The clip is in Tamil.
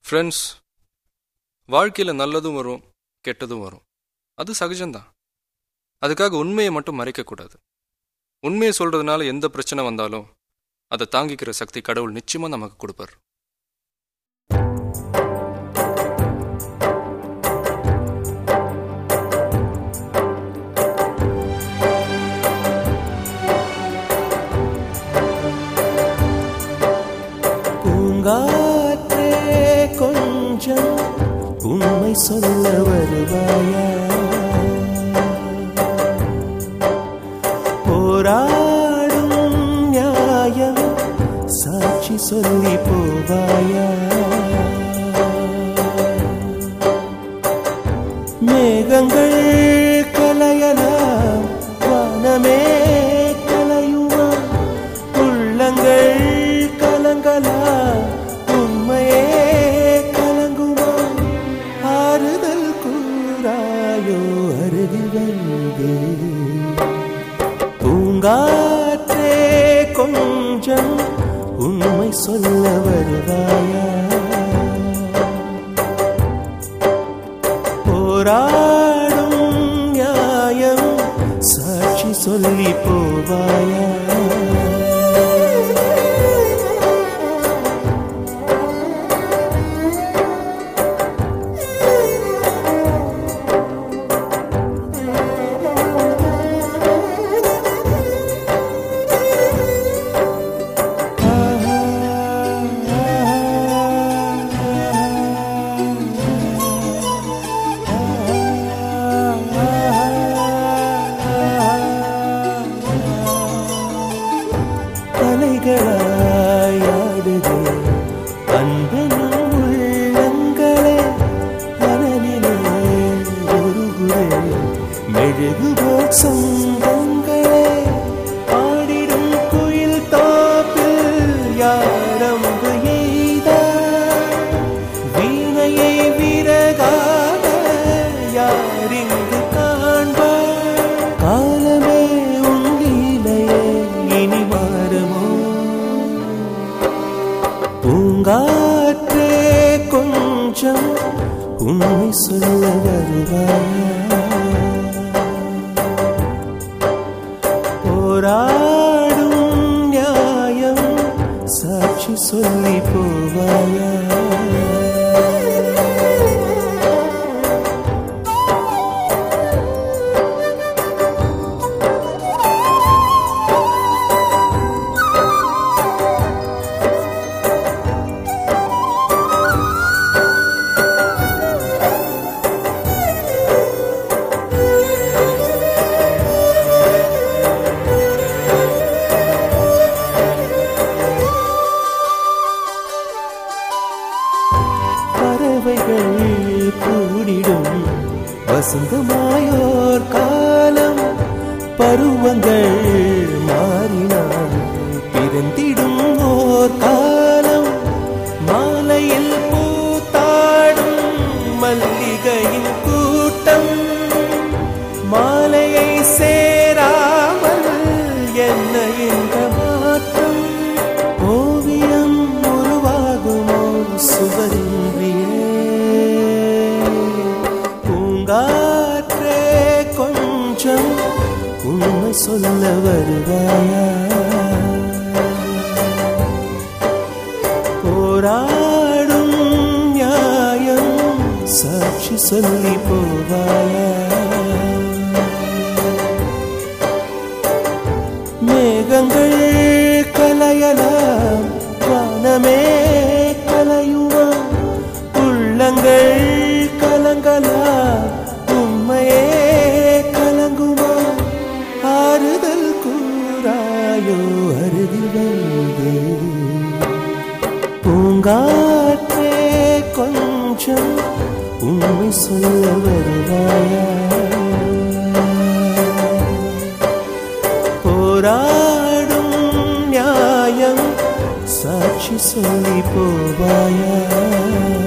ஃப்ரெண்ட்ஸ், வாழ்க்கையில் நல்லதும் வரும், கெட்டதும் வரும். அது சகஜம்தான். அதுக்காக உண்மையை மட்டும் மறைக்கக்கூடாது. உண்மையை சொல்கிறதுனால எந்த பிரச்சனை வந்தாலும் அதை தாங்கிக்கிற சக்தி கடவுள் நிச்சயமாக நமக்கு கொடுப்பார். பூங்காற்றே கொஞ்சம் உண்மை சொல்ல வருவாயா? போராடும் நியாயம் சாட்சி சொல்லி போவாயா? மேகங்கள் கலையலாம், வானமே கலையுமா? உள்ளங்கள் கலங்கலாம், உண்மையே கலங்குமா? ஆறுதல் கூறாயோ அருகில் வந்து? பூங்காற்றே கொஞ்சம் உண்மை சொல்ல வருவாயா? போராடும் நியாயம் சாட்சி சொல்லி போவாயா? அலைகளாயாடுதே அன்பெனும் உள்ளங்களே, மனநிலே ஒருகுரே மெழுகுபோல் சொந்தங்களே. ஆடிடும் குயில் தோப்பில் யாரம்பு எய்தார், வீணையை விறகாக யாரிங்கு காண்பார்? காலமே உன் லீலையே இனி மாறுமோ? பூங்காற்றே கொஞ்சம் உண்மை சொல்ல வருவாயா? போராடும் நியாயம் சாட்சி சொல்லி போவாயா? பறவைகள் கூடிடும் வசந்தமாயோர் காலம், பருவங்கள் மாறினால் பிறந்திடும் ஓர் காலம். மாலையில் பூத்தாடும் மல்லிகையின் கூட்டம், மாலையை சேராமல் என்ன இந்த மாற்றம்? ஓவியம் உருவாகுமோ சுவரின்றியே? பூங்காற்றே கொஞ்சம் உண்மை சொல்ல வருவாயா? போராடும் நியாயம் சாட்சி சொல்லி போவாயா? மேகங்கள் கலையலாம், வானமே கலையுமா? உள்ளங்கள் கலங்கலாம், உண்மையே கலங்குமா? ஆறுதல் கூறாயோ அருகில் வந்து? பூங்காற்றே கொஞ்சம் உண்மை சொல்ல வருவாயா? போராடும் நியாயம் சாட்சி சொல்லி போவாயா?